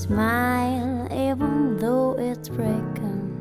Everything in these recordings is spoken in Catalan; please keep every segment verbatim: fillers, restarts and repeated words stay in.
smile even though it's breaking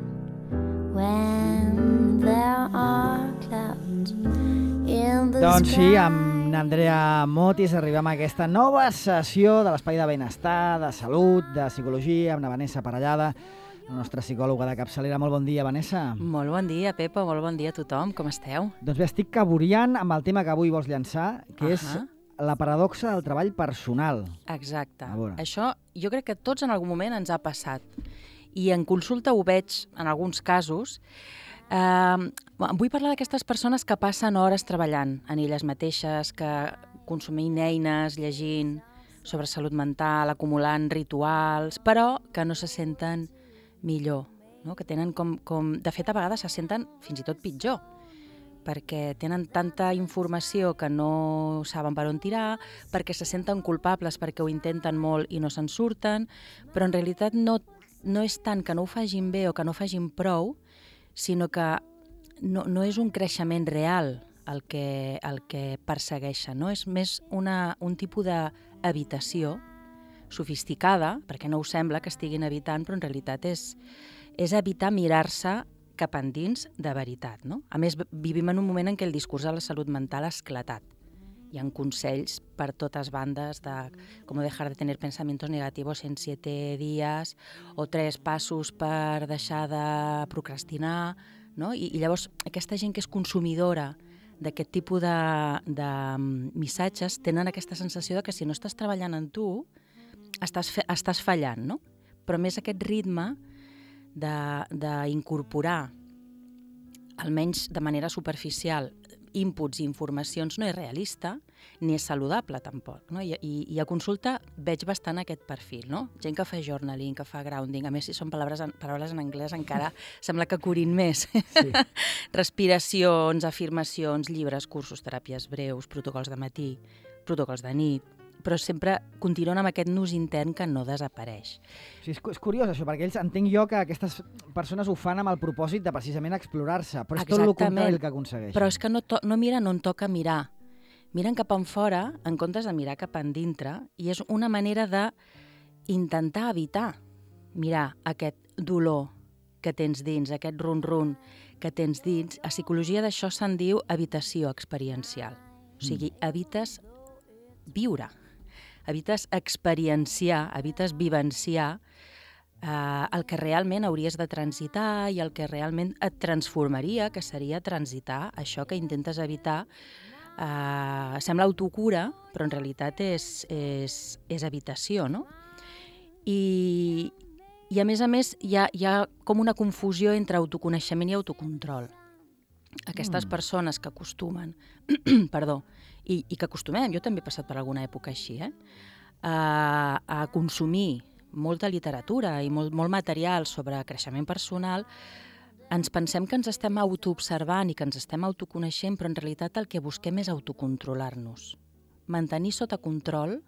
when there are clouds in the Doncs sky. sí, amb n'Andrea Motis arribem a aquesta nova sessió de l'Espai de Benestar, de Salut, de Psicologia, amb la Vanessa Parellada, la nostra psicòloga de capçalera. Molt bon dia, Vanessa. Molt bon dia, Pepa, molt bon dia a tothom. Com esteu? Doncs bé, estic caboriant amb el tema que avui vols llançar, que Uh-huh. és la paradoxa del treball personal. Exacte. A veure. Això jo crec que a tots en algun moment ens ha passat. I en consulta ho veig en alguns casos. Eh, vull parlar d'aquestes persones que passen hores treballant en elles mateixes, que consumint eines, llegint sobre salut mental, acumulant rituals, però que no se senten millor, no? Que tenen com, com... De fet, a vegades se senten fins i tot pitjor, perquè tenen tanta informació que no saben per on tirar, perquè se senten culpables perquè ho intenten molt i no se'n surten, però en realitat no, no és tant que no ho facin bé o que no facin prou, sinó que no, no és un creixement real el que, el que persegueixen, no? És més una, un tipus d'evitació sofisticada, perquè no ho sembla que estiguin evitant, però en realitat és, és evitar mirar-se cap endins de veritat, no? A més, vivim en un moment en què el discurs de la salut mental ha esclatat. Hi ha consells per totes bandes de com dejar de tener pensamientos negativos en siete días o tres passos per deixar de procrastinar, no? I, i llavors aquesta gent que és consumidora d'aquest tipus de, de missatges tenen aquesta sensació de que si no estàs treballant en tu, estàs, fe, estàs fallant, no? Però més aquest ritme d'incorporar, almenys de manera superficial, inputs i informacions no és realista ni és saludable tampoc, no? I, i, i a consulta veig bastant aquest perfil, no? Gent que fa journaling, que fa grounding, a més si són paraules en, paraules en anglès encara sembla que curin més. Sí. Respiracions, afirmacions, llibres, cursos, teràpies breus, protocols de matí, protocols de nit, però sempre continuen amb aquest nus intern que no desapareix. Sí, és, és curiós això, perquè ells entenc jo que aquestes persones ho fan amb el propòsit de precisament explorar-se, però és Exactament. tot el contrari el que aconsegueixen. Però és que no, to, no miren on toca mirar. Miren cap en fora en comptes de mirar cap en dintre, i és una manera de intentar evitar mirar aquest dolor que tens dins, aquest run-run que tens dins. A psicologia d'això se'n diu evitació experiencial. O sigui, evites viure, evites experienciar, evites vivenciar eh, el que realment hauries de transitar i el que realment et transformaria, que seria transitar això que intentes evitar. Eh, sembla autocura, però en realitat és, és, és evitació, no? I, i a més a més hi ha, hi ha com una confusió entre autoconeixement i autocontrol. Aquestes mm. persones que acostumen, perdó, i, i que acostumem, jo també he passat per alguna època així, eh? a, a consumir molta literatura i molt, molt material sobre creixement personal, ens pensem que ens estem autoobservant i que ens estem autoconeixent, però en realitat el que busquem és autocontrolar-nos. Mantenir sota control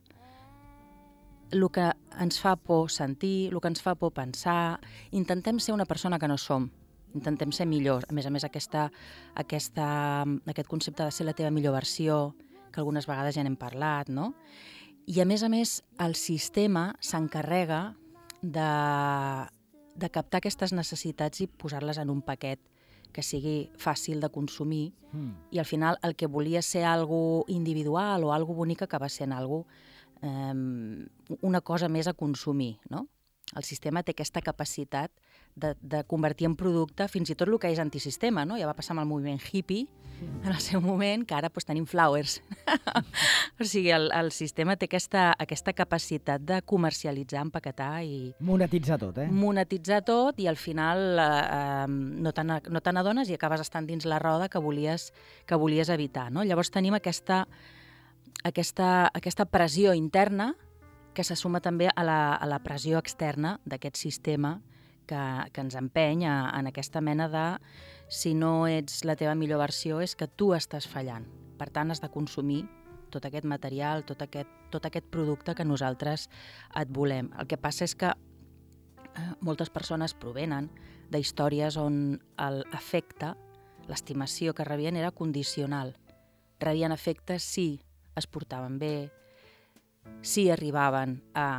el que ens fa por sentir, el que ens fa por pensar. Intentem ser una persona que no som. Intentem ser millors. A més a més, aquesta, aquesta, aquest concepte de ser la teva millor versió, que algunes vegades ja n'hem parlat, no? I a més a més, el sistema s'encarrega de, de captar aquestes necessitats i posar-les en un paquet que sigui fàcil de consumir, mm. i al final el que volia ser algo individual o algo bonic acaba sent algo, eh, una cosa més a consumir, no? El sistema té aquesta capacitat de, de convertir en producte fins i tot el que és antisistema, no? Ja va passar amb el moviment hippie en el seu moment, que ara pues, tenim flowers. O sigui, el, el sistema té aquesta, aquesta capacitat de comercialitzar, empaquetar i... Monetitzar tot, eh? Monetitzar tot, i al final eh, no te no te n'adones i acabes estant dins la roda que volies, que volies evitar, no? Llavors tenim aquesta, aquesta, aquesta pressió interna que se suma també a la, a la pressió externa d'aquest sistema que, que ens empeny a, en aquesta mena de si no ets la teva millor versió és que tu estàs fallant. Per tant, has de consumir tot aquest material, tot aquest, tot aquest producte que nosaltres et volem. El que passa és que eh, moltes persones provenen d'històries on l'afecte, l'estimació que rebien era condicional. Rebien afecte si es portaven bé, si arribaven a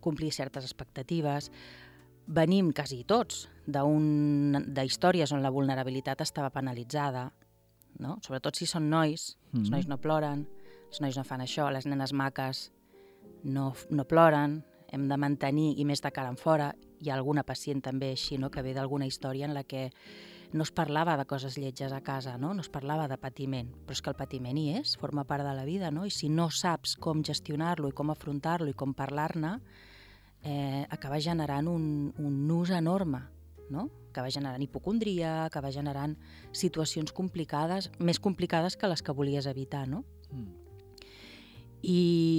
complir certes expectatives. Venim quasi tots d'històries on la vulnerabilitat estava penalitzada, no? Sobretot si són nois, mm-hmm. els nois no ploren, els nois no fan això, les nenes maques no, no ploren, hem de mantenir, i més de cara en fora. Hi ha alguna pacient també així, no? Que ve d'alguna història en la que no es parlava de coses lletges a casa, no? No es parlava de patiment, però és que el patiment hi és, forma part de la vida, no? I si no saps com gestionar-lo i com afrontar-lo i com parlar-ne, eh, acaba generant un, un nus enorme, no? Acaba generant hipocondria, acaba generant situacions complicades, més complicades que les que volies evitar, no? Mm. I,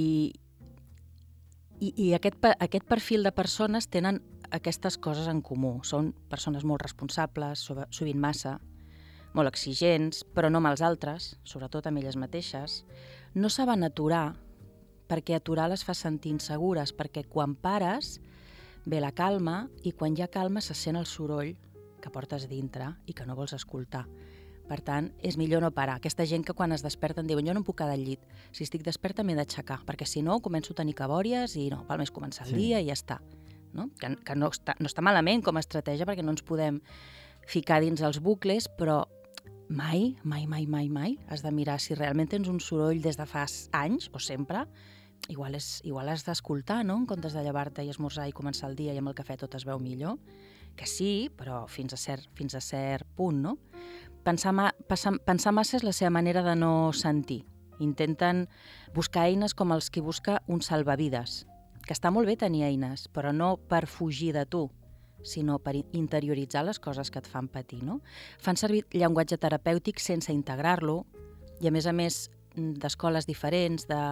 i, i aquest, aquest perfil de persones tenen aquestes coses en comú. Són persones molt responsables, sovint massa, molt exigents, però no amb els altres, sobretot amb elles mateixes. No saben aturar, perquè aturar les fa sentir insegures, perquè quan pares ve la calma i quan hi ha calma se sent el soroll que portes dintre i que no vols escoltar. Per tant, és millor no parar. Aquesta gent que quan es desperten diuen jo no em puc quedar al llit. Si estic desperta m'he d'aixecar, perquè si no començo a tenir cabòries i no, val més començar el sí. dia i ja està. No? Que, que no, està, no està malament com a estratègia perquè no ens podem ficar dins els bucles, però mai, mai, mai, mai, mai has de mirar si realment tens un soroll des de fa anys o sempre. Igual, és, igual has d'escoltar, no? En comptes de llevar-te i esmorzar i començar el dia i amb el cafè tot es veu millor. Que sí, però fins a cert, fins a cert punt, no? Pensar, ma, pensar, pensar massa és la seva manera de no sentir. Intenten buscar eines com els que busca un salvavides, que està molt bé tenir eines, però no per fugir de tu, sinó per interioritzar les coses que et fan patir, no? Fan servir llenguatge terapèutic sense integrar-lo, i a més a més d'escoles diferents, de,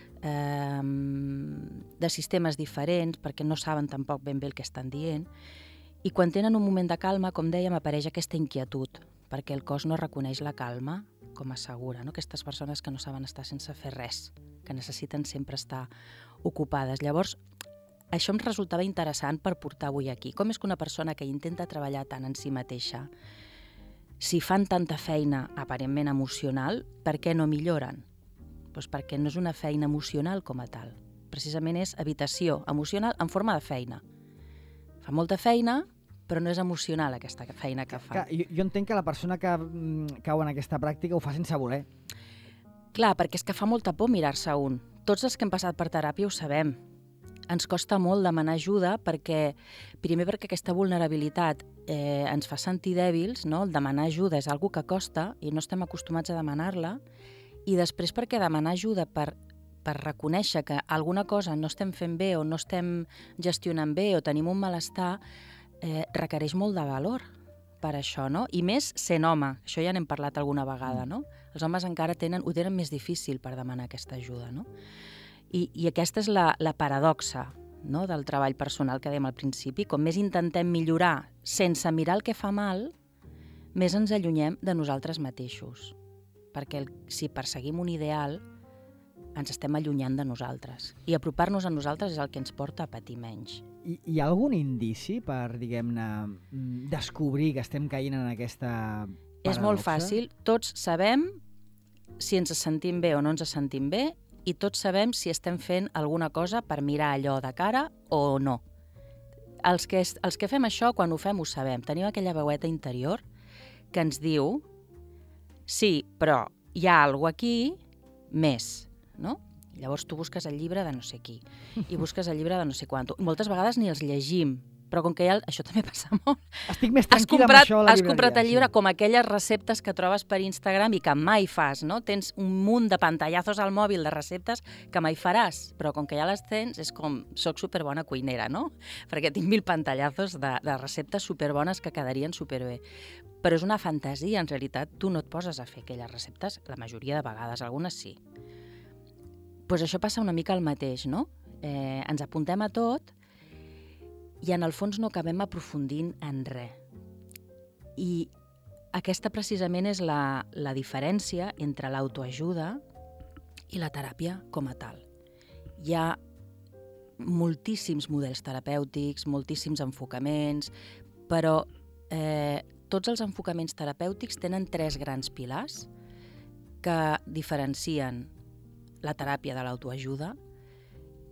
eh, de sistemes diferents, perquè no saben tampoc ben bé el que estan dient, i quan tenen un moment de calma, com dèiem, apareix aquesta inquietud, perquè el cos no reconeix la calma com a segura, no? Aquestes persones que no saben estar sense fer res, que necessiten sempre estar ocupades. Llavors, això em resultava interessant per portar avui aquí. Com és que una persona que intenta treballar tant en si mateixa, si fan tanta feina aparentment emocional, per què no milloren? Doncs perquè no és una feina emocional com a tal. Precisament és habitació emocional en forma de feina. Fa molta feina, però no és emocional aquesta feina que fa. Jo, jo entenc que la persona que cau en aquesta pràctica ho fa sense voler. Clar, perquè és que fa molta por mirar-se un. Tots els que hem passat per teràpia ho sabem. Ens costa molt demanar ajuda perquè, primer perquè aquesta vulnerabilitat eh, ens fa sentir dèbils, no? El demanar ajuda és algo que costa i no estem acostumats a demanar-la, i després perquè demanar ajuda per, per reconèixer que alguna cosa no estem fent bé o no estem gestionant bé o tenim un malestar, eh, requereix molt de valor per això, no? I més sent home, això ja n'hem parlat alguna vegada, no? Els homes encara tenen, ho tenen més difícil per demanar aquesta ajuda, no? I, i aquesta és la, la paradoxa, no? Del treball personal que dèiem al principi. Com més intentem millorar sense mirar el que fa mal, més ens allunyem de nosaltres mateixos. Perquè el, si perseguim un ideal, ens estem allunyant de nosaltres. I apropar-nos a nosaltres és el que ens porta a patir menys. I, hi ha algun indici per, diguem-ne, descobrir que estem caient en aquesta paradoxa? És molt fàcil. Tots sabem si ens sentim bé o no ens sentim bé, i tots sabem si estem fent alguna cosa per mirar allò de cara o no. Els que, els que fem això, quan ho fem, ho sabem. Tenim aquella veueta interior que ens diu sí, però hi ha alguna cosa aquí més, no? Llavors tu busques el llibre de no sé qui i busques el llibre de no sé quant. Moltes vegades ni els llegim, però com que ja, això també passa molt. Estic més tranquil·la amb això a la llibreria. Has comprat el llibre, sí, com aquelles receptes que trobes per Instagram i que mai fas, no? Tens un munt de pantallazos al mòbil de receptes que mai faràs, però com que ja les tens és com, soc superbona cuinera, no? Perquè tinc mil pantallazos de, de receptes superbones que quedarien superbé. Però és una fantasia, en realitat tu no et poses a fer aquelles receptes, la majoria de vegades, algunes sí. Doncs pues això passa una mica el mateix, no? Eh, ens apuntem a tot i en el fons no acabem aprofundint en res. I aquesta precisament és la, la diferència entre l'autoajuda i la teràpia com a tal. Hi ha moltíssims models terapèutics, moltíssims enfocaments, però eh, tots els enfocaments terapèutics tenen tres grans pilars que diferencien la teràpia de l'autoajuda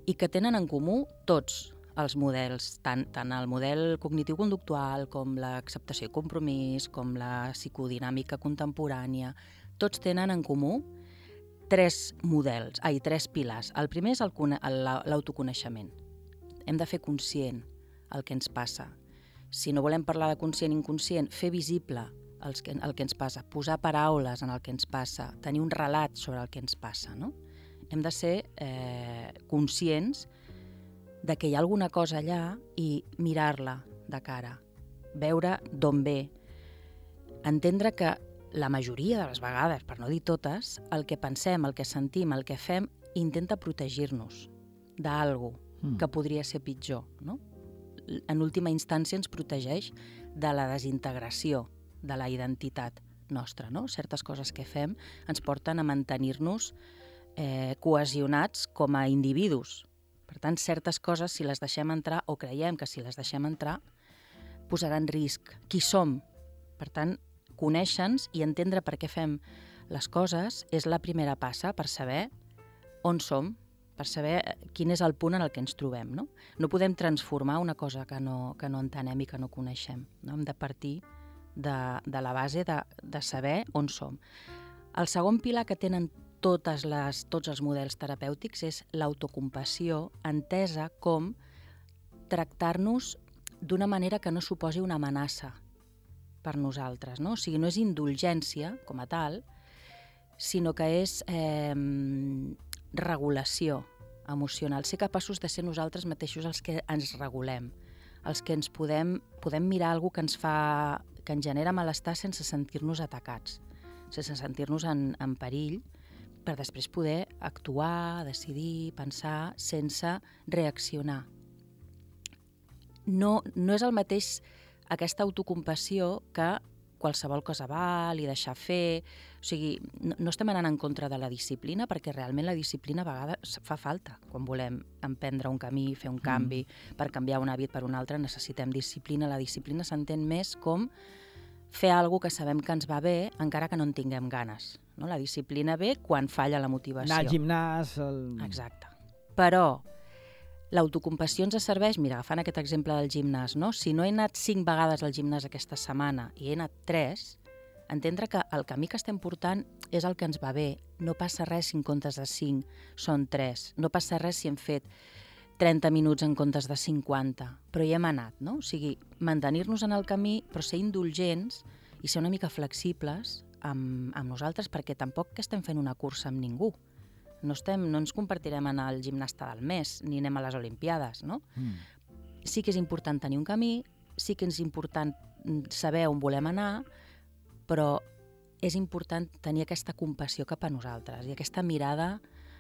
i que tenen en comú tots els models, tant, tant el model cognitiu-conductual com l'acceptació i compromís, com la psicodinàmica contemporània, tots tenen en comú tres models, ai, tres pilars. El primer és el cone- el- l'autoconeixement. Hem de fer conscient el que ens passa. Si no volem parlar de conscient i inconscient, fer visible el que, el que ens passa, posar paraules en el que ens passa, tenir un relat sobre el que ens passa, no? Hem de ser eh, conscients de que hi ha alguna cosa allà i mirar-la de cara, veure d'on ve, entendre que la majoria de les vegades, per no dir totes, el que pensem, el que sentim, el que fem, intenta protegir-nos d'algú mm. que podria ser pitjor, no? En última instància ens protegeix de la desintegració de la identitat nostra, no? Certes coses que fem ens porten a mantenir-nos eh, cohesionats com a individus. Per tant, certes coses, si les deixem entrar, o creiem que si les deixem entrar, posaran en risc qui som. Per tant, conèixer-nos i entendre per què fem les coses és la primera passa per saber on som, per saber quin és el punt en el que ens trobem. No, no podem transformar una cosa que no, que no entenem i que no coneixem. No? Hem de partir de, de la base de, de saber on som. El segon pilar que tenen totes les, tots els models terapèutics és l'autocompassió, entesa com tractar-nos d'una manera que no suposi una amenaça per nosaltres. No? O sigui, no és indulgència com a tal, sinó que és eh, regulació emocional. Ser capaços de ser nosaltres mateixos els que ens regulem, els que ens podem, podem mirar alguna que ens fa, que ens genera malestar sense sentir-nos atacats, sense sentir-nos en, en perill, per després poder actuar, decidir, pensar, sense reaccionar. No, no és el mateix aquesta autocompassió que qualsevol cosa val i deixar fer. O sigui, no, no estem anant en contra de la disciplina, perquè realment la disciplina a vegades fa falta. Quan volem emprendre un camí, fer un canvi, mm. per canviar un hàbit per un altre, necessitem disciplina. La disciplina s'entén més com fer alguna que sabem que ens va bé, encara que no en tinguem ganes. No? La disciplina ve quan falla la motivació. Anar al gimnàs... El... Exacte. Però l'autocompassió ens serveix, mira, agafant aquest exemple del gimnàs, no? Si no he anat cinc vegades al gimnàs aquesta setmana i he anat tres, entendre que el camí que estem portant és el que ens va bé. No passa res si en comptes de cinc són tres. No passa res si hem fet trenta minuts en comptes de cinquanta, però hi hem anat, no? O sigui, mantenir-nos en el camí, però ser indulgents i ser una mica flexibles amb, amb nosaltres, perquè tampoc que estem fent una cursa amb ningú. No, estem, no ens compartirem en el gimnasta del mes, ni anem a les Olimpiades, no? Mm. Sí que és important tenir un camí, sí que és important saber on volem anar, però és important tenir aquesta compassió cap a nosaltres i aquesta mirada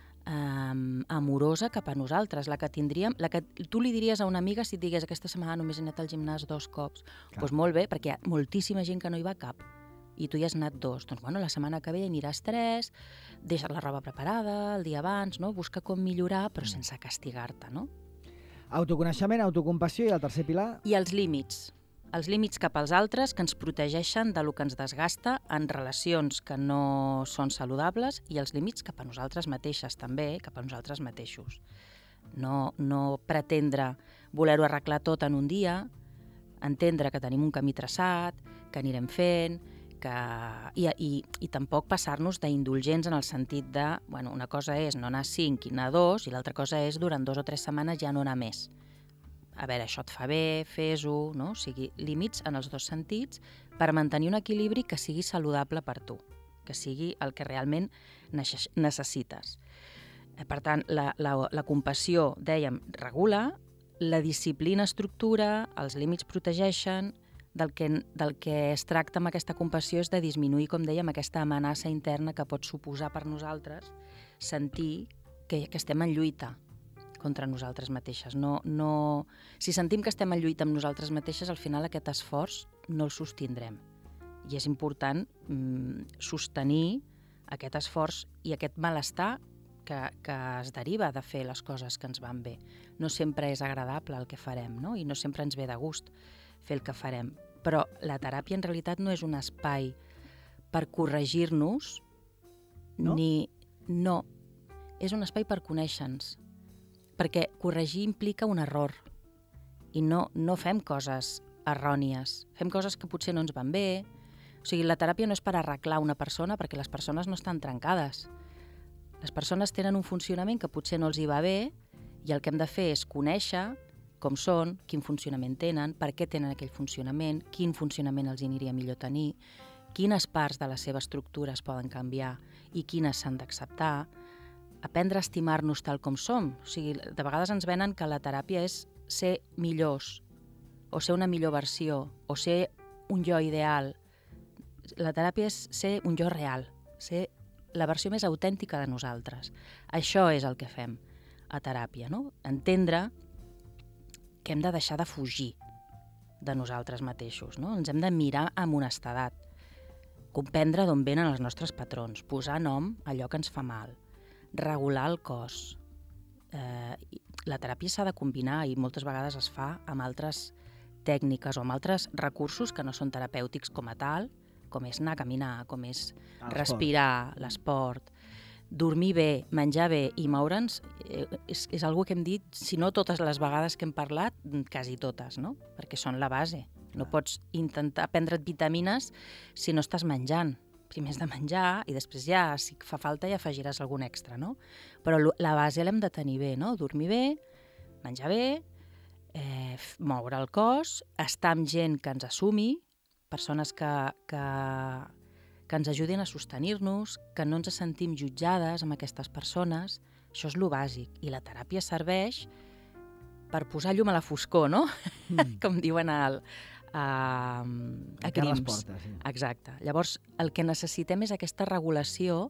Um, amorosa cap a nosaltres, la que tindríem, la que tu li diries a una amiga si et digués aquesta setmana només he anat al gimnàs dos cops. Doncs pues molt bé, perquè hi ha moltíssima gent que no hi va cap i tu hi has anat dos. Doncs bueno, la setmana que ve hi aniràs tres, deixa't la roba preparada el dia abans, no? Busca com millorar, però sense castigar-te, no? Autoconeixement, autocompassió i el tercer pilar? I els límits. Els límits cap als altres que ens protegeixen de lo que ens desgasta en relacions que no són saludables i els límits cap a nosaltres mateixes també, cap a nosaltres mateixos. No, no pretendre voler-ho arreglar tot en un dia, entendre que tenim un camí traçat, que anirem fent, que... I, i, i tampoc passar-nos d'indulgents en el sentit de, bueno, una cosa és no anar cinc i anar dos i l'altra cosa és durant dos o tres setmanes ja no anar més. A veure, això et fa bé, fes-ho, no? O sigui, límits en els dos sentits per mantenir un equilibri que sigui saludable per tu, que sigui el que realment necessites. Per tant, la, la, la compassió, dèiem, regula, la disciplina estructura, els límits protegeixen, del que, del que es tracta amb aquesta compassió és de disminuir, com dèiem, aquesta amenaça interna que pot suposar per nosaltres sentir que, que estem en lluita contra nosaltres mateixes. No, no... Si sentim que estem en lluita amb nosaltres mateixes, al final aquest esforç no el sostindrem. I és important mm, sostenir aquest esforç i aquest malestar que, que es deriva de fer les coses que ens van bé. No sempre és agradable el que farem, no? I no sempre ens ve de gust fer el que farem. Però la teràpia en realitat no és un espai per corregir-nos, no? ni... No, és un espai per conèixer-nos, perquè corregir implica un error i no, no fem coses errònies, fem coses que potser no ens van bé. O sigui, la teràpia no és per arreglar una persona perquè les persones no estan trencades. Les persones tenen un funcionament que potser no els hi va bé i el que hem de fer és conèixer com són, quin funcionament tenen, per què tenen aquell funcionament, quin funcionament els aniria millor tenir, quines parts de la seva estructura es poden canviar i quines s'han d'acceptar, aprendre a estimar-nos tal com som. O sigui, de vegades ens venen que la teràpia és ser millors, o ser una millor versió, o ser un jo ideal. La teràpia és ser un jo real, ser la versió més autèntica de nosaltres. Això és el que fem a teràpia, no? Entendre que hem de deixar de fugir de nosaltres mateixos, no? Ens hem de mirar amb honestedat, comprendre d'on venen els nostres patrons, posar nom a allò que ens fa mal, regular el cos. Eh, la teràpia s'ha de combinar i moltes vegades es fa amb altres tècniques o amb altres recursos que no són terapèutics com a tal, com és anar a caminar, com és respirar, l'esport, dormir bé, menjar bé i moure'ns, eh, és, és algo que hem dit, si no totes les vegades que hem parlat, quasi totes, no? Perquè són la base. No pots intentar prendre't vitamines si no estàs menjant. Primer has de menjar i després ja, si fa falta, ja afegiràs algun extra, no? Però la base l'hem de tenir bé, no? Dormir bé, menjar bé, eh, moure el cos, estar amb gent que ens assumi, persones que, que, que ens ajudin a sostenir-nos, que no ens sentim jutjades amb aquestes persones. Això és lo bàsic. I la teràpia serveix per posar llum a la foscor, no? Mm. Com diuen al, a, a Crims. Porta, sí. Exacte. Llavors, el que necessitem és aquesta regulació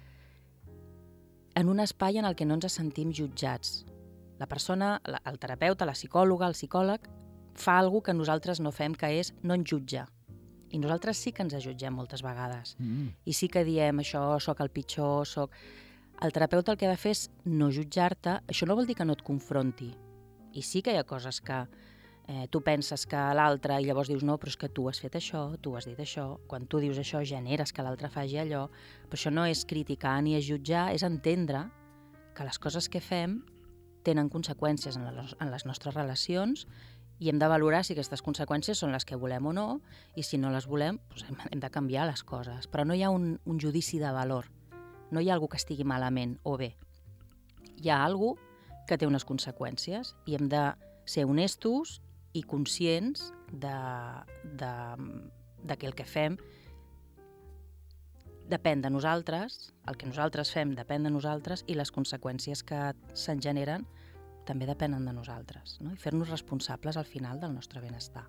en un espai en el que no ens sentim jutjats. La persona, la, el terapeuta, la psicòloga, el psicòleg, fa alguna que nosaltres no fem, que és no ens jutja. I nosaltres sí que ens jutgem moltes vegades. Mm. I sí que diem això, soc el pitjor, soc... El terapeuta el que ha de fer és no jutjar-te. Això no vol dir que no et confronti. I sí que hi ha coses que eh, tu penses que l'altre, i llavors dius no, però és que tu has fet això, tu has dit això. Quan tu dius això, generes que l'altre faci allò. Però això no és criticar ni és jutjar, és entendre que les coses que fem tenen conseqüències en les, en les nostres relacions i hem de valorar si aquestes conseqüències són les que volem o no, i si no les volem, doncs hem, hem de canviar les coses. Però no hi ha un, un judici de valor. No hi ha algú que estigui malament o bé. Hi ha algú que té unes conseqüències i hem de ser honestos i conscients de, de, de que el que fem depèn de nosaltres, el que nosaltres fem depèn de nosaltres i les conseqüències que se'n generen també depenen de nosaltres, no? I fer-nos responsables al final del nostre benestar.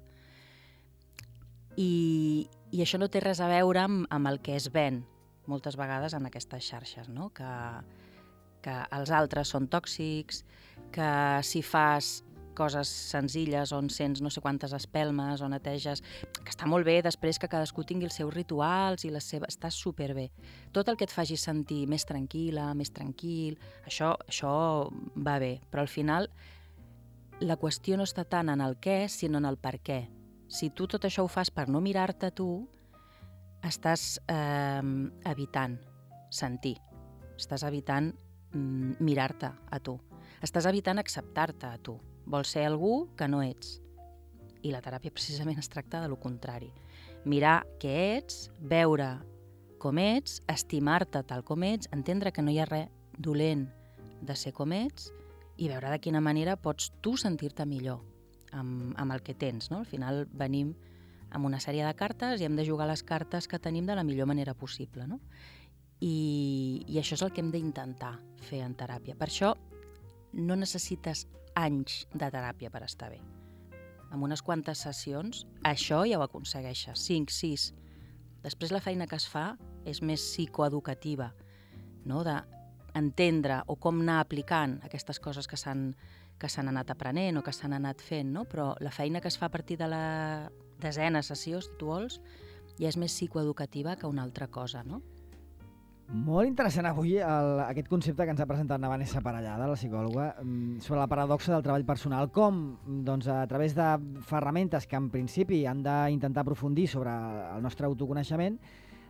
I, i això no té res a veure amb, amb el que es ven moltes vegades en aquestes xarxes, no? Que, que els altres són tòxics, que si fas coses senzilles on sents no sé quantes espelmes, on neteges, que està molt bé després que cadascú tingui els seus rituals i les seves... Està superbé. Tot el que et faci sentir més tranquil·la, més tranquil, això, això va bé. Però al final la qüestió no està tant en el què, sinó en el per què. Si tu tot això ho fas per no mirar-te tu, estàs eh, evitant sentir, estàs evitant mm, mirar-te a tu, estàs evitant acceptar-te a tu. Vols ser algú que no ets. I la teràpia precisament es tracta de lo contrari. Mirar què ets, veure com ets, estimar-te tal com ets, entendre que no hi ha res dolent de ser com ets i veure de quina manera pots tu sentir-te millor amb, amb el que tens, no? Al final venim amb una sèrie de cartes i hem de jugar les cartes que tenim de la millor manera possible, no? I, i això és el que hem d'intentar fer en teràpia. Per això no necessites anys de teràpia per estar bé. Amb unes quantes sessions, això ja ho aconsegueixes, cinc, sis. Després la feina que es fa és més psicoeducativa, no? D'entendre o com anar aplicant aquestes coses que s'han que s'han anat aprenent o que s'han anat fent, no? Però la feina que es fa a partir de la desena sessió, si tu vols, ja és més psicoeducativa que una altra cosa, no? Molt interessant avui el, aquest concepte que ens ha presentat la Vanessa Parellada, la psicòloga, sobre la paradoxa del treball personal, com doncs, a través de ferramentes que en principi han d'intentar aprofundir sobre el nostre autoconeixement,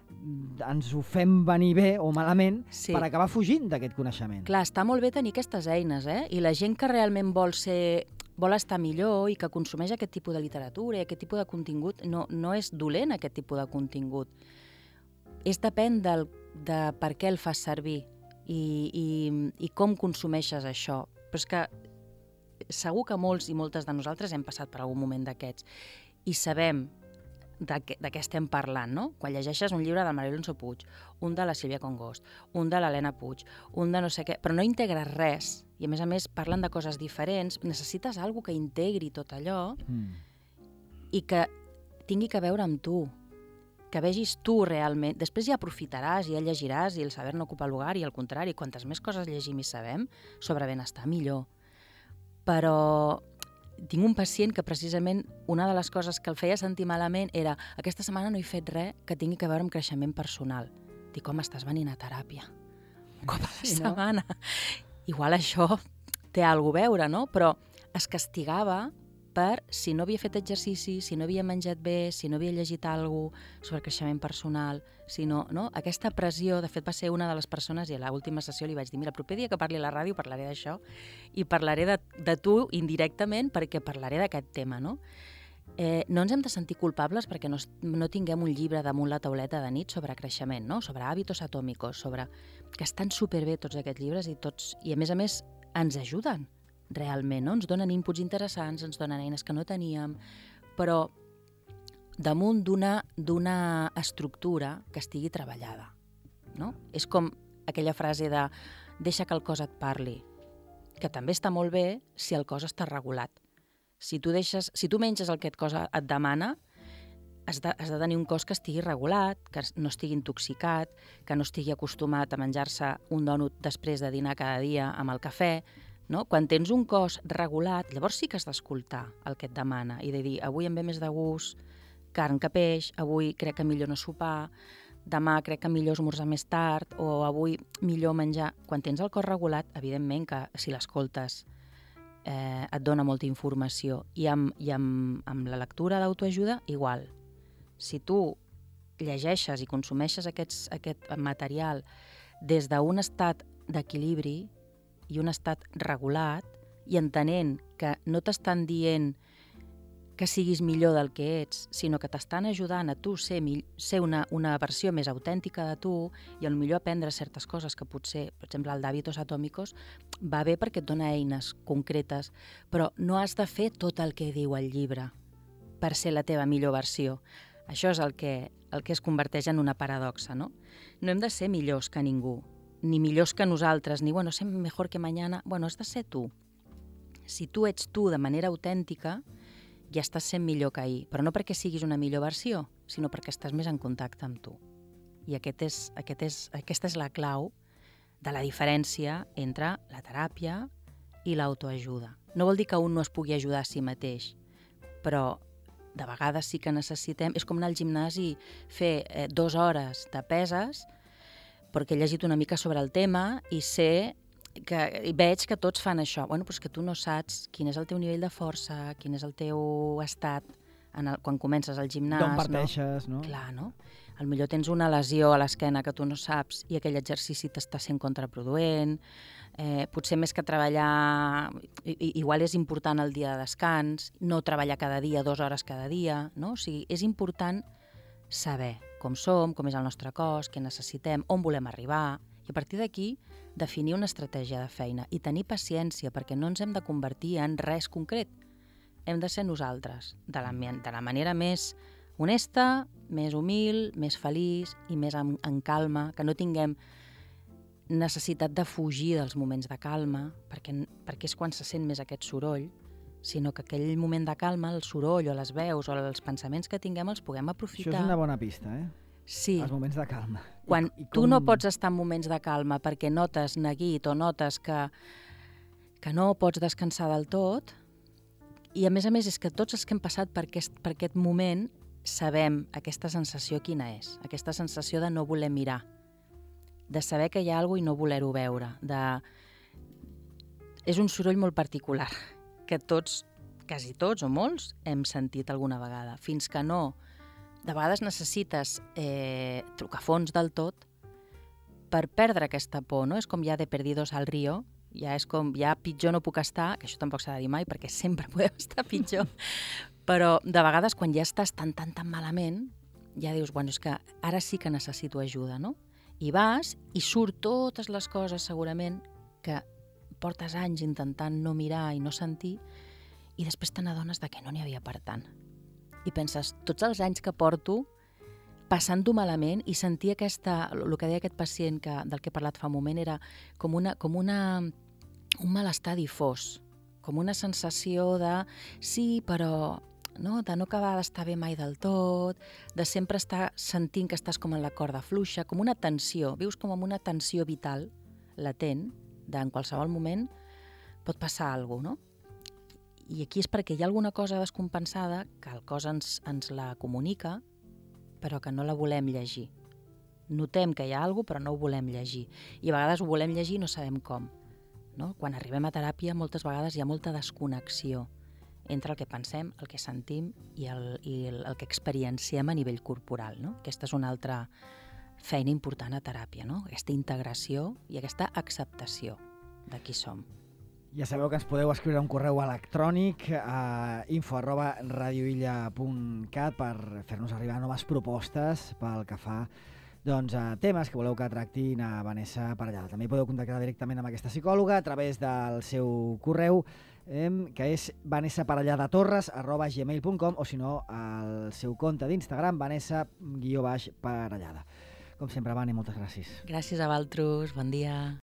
ens ho fem venir bé o malament Sí. per acabar fugint d'aquest coneixement. Clar, està molt bé tenir aquestes eines, eh? I la gent que realment vol ser vol estar millor i que consumeix aquest tipus de literatura i aquest tipus de contingut, no, no és dolent aquest tipus de contingut. És depèn del, de per què el fas servir i, i, i com consumeixes això. Però és que segur que molts i moltes de nosaltres hem passat per algun moment d'aquests i sabem de què, de què estem parlant, no? Quan llegeixes un llibre del Maria Alonso Puig, un de la Sílvia Congost, un de l'Helena Puig, un de no sé què, però no integres res, i a més a més parlen de coses diferents, necessites alguna que integri tot allò mm. i que tingui que veure amb tu, que vegis tu realment. Després ja aprofitaràs, ja llegiràs i el saber no ocupa lugar, i al contrari, quantes més coses llegim i sabem sobre benestar, millor. Però tinc un pacient que precisament una de les coses que el feia sentir malament era aquesta setmana no he fet res que tingui que veure amb creixement personal. Dic, home, estàs venint a teràpia. Un cop a la Sí, no? setmana. Igual això té alguna cosa a veure, no? Però es castigava per si no havia fet exercici, si no havia menjat bé, si no havia llegit alguna cosa sobre creixement personal, si no, no? Aquesta pressió, de fet va ser una de les persones, i a l'última sessió li vaig dir, mira, el proper dia que parli a la ràdio parlaré d'això i parlaré de, de tu indirectament perquè parlaré d'aquest tema, no? Eh, no ens hem de sentir culpables perquè no, no tinguem un llibre damunt la tauleta de nit sobre creixement, no? Sobre hàbitos atòmicos, sobre... que estan superbé tots aquests llibres i tots, i a més a més ens ajuden realment, no? Ens donen inputs interessants, ens donen eines que no teníem, però damunt d'una d'una estructura que estigui treballada, no? És com aquella frase de deixa que el cos et parli, que també està molt bé si el cos està regulat. Si tu, deixes, si tu menges el que et cos et demana, has de, has de tenir un cos que estigui regulat, que no estigui intoxicat, que no estigui acostumat a menjar-se un dònut després de dinar cada dia amb el cafè, no? Quan tens un cos regulat, llavors sí que has d'escoltar el que et demana i de dir, avui em ve més de gust carn que peix, avui crec que millor no sopar, demà crec que millor esmorzar més tard, o avui millor menjar... Quan tens el cos regulat, evidentment que si l'escoltes eh, et dona molta informació. I amb, i amb, amb la lectura d'autoajuda, igual. Si tu llegeixes i consumeixes aquests, aquest material des d'un estat d'equilibri i un estat regulat, i entenent que no t'estan dient que siguis millor del que ets, sinó que t'estan ajudant a tu ser, ser una, una versió més autèntica de tu i potser aprendre certes coses que potser, per exemple, el d'hàbitos atòmicos, va bé perquè et dona eines concretes, però no has de fer tot el que diu el llibre per ser la teva millor versió. Això és el que, el que es converteix en una paradoxa, no? No hem de ser millors que ningú, ni millors que nosaltres, ni, bueno, ser mejor que mañana. Bueno, has de ser tu. Si tu ets tu de manera autèntica, ja estàs sent millor que ahir, però no perquè siguis una millor versió, sinó perquè estàs més en contacte amb tu. I aquest és, aquest és, aquesta és la clau de la diferència entre la teràpia i l'autoajuda. No vol dir que un no es pugui ajudar a si mateix, però de vegades sí que necessitem... És com anar al gimnàs i fer eh, dues hores de peses perquè he llegit una mica sobre el tema i sé que i veig que tots fan això. Bueno, però és que tu no saps quin és el teu nivell de força, quin és el teu estat en el, quan comences al gimnàs. D'on parteixes, no? no? Clar, no? Al millor tens una lesió a l'esquena que tu no saps i aquell exercici t'està sent contraproduent. Eh, potser més que treballar... I, igual és important el dia de descans, no treballar cada dia, dues hores cada dia, no? O sigui, és important saber com som, com és el nostre cos, què necessitem, on volem arribar, i a partir d'aquí definir una estratègia de feina i tenir paciència perquè no ens hem de convertir en res concret. Hem de ser nosaltres, de la, de la manera més honesta, més humil, més feliç i més en, en calma, que no tinguem necessitat de fugir dels moments de calma, perquè, perquè és quan se sent més aquest soroll, sinó que aquell moment de calma, el soroll o les veus o els pensaments que tinguem els puguem aprofitar. Això és una bona pista, eh? Sí. Els moments de calma. Quan I, i com... tu no pots estar en moments de calma perquè notes neguit o notes que, que no pots descansar del tot, i a més a més és que tots els que hem passat per aquest, per aquest moment sabem aquesta sensació quina és, aquesta sensació de no voler mirar, de saber que hi ha alguna cosa i no voler-ho veure. De... És un soroll molt particular, que tots, quasi tots o molts, hem sentit alguna vegada. Fins que no de vegades necessites eh, trucar fons del tot per perdre aquesta por, no? És com ja de perdidos al río, ja és com, ja pitjor no puc estar, que això tampoc s'ha de dir mai, perquè sempre podem estar pitjor, però de vegades quan ja estàs tan, tan, tan malament, ja dius, bueno, és que ara sí que necessito ajuda, no? I vas i surt totes les coses, segurament, que portes anys intentant no mirar i no sentir, i després te n'adones de que no n'hi havia per tant. I penses, tots els anys que porto passant-ho malament i sentir aquesta, el que deia aquest pacient que, del que he parlat fa un moment, era com, una, com una, un malestar difós, com una sensació de sí, però no, de no acabar d'estar bé mai del tot, de sempre estar sentint que estàs com en la corda fluixa, com una tensió, vius com amb una tensió vital latent, d'en qualsevol moment pot passar alguna cosa, no? I aquí és perquè hi ha alguna cosa descompensada que el cos ens, ens la comunica, però que no la volem llegir. Notem que hi ha alguna cosa, però no ho volem llegir. I a vegades ho volem llegir i no sabem com. No? Quan arribem a teràpia, moltes vegades hi ha molta desconnexió entre el que pensem, el que sentim i el, i el, el que experienciem a nivell corporal. No? Aquesta és una altra feina important a teràpia, no? Aquesta integració i aquesta acceptació de qui som. Ja sabeu que ens podeu escriure un correu electrònic a info arroba radioilla punt cat per fer-nos arribar noves propostes pel que fa doncs, a temes que voleu que tractin a Vanessa Parellada. També podeu contactar directament amb aquesta psicòloga a través del seu correu, eh, que és vanessaparelladatorres arroba gmail punt com, o si no, al seu compte d'Instagram, vanessa guió baix parellada. Com sempre, Vani, moltes gràcies. Gràcies a vosaltres, bon dia.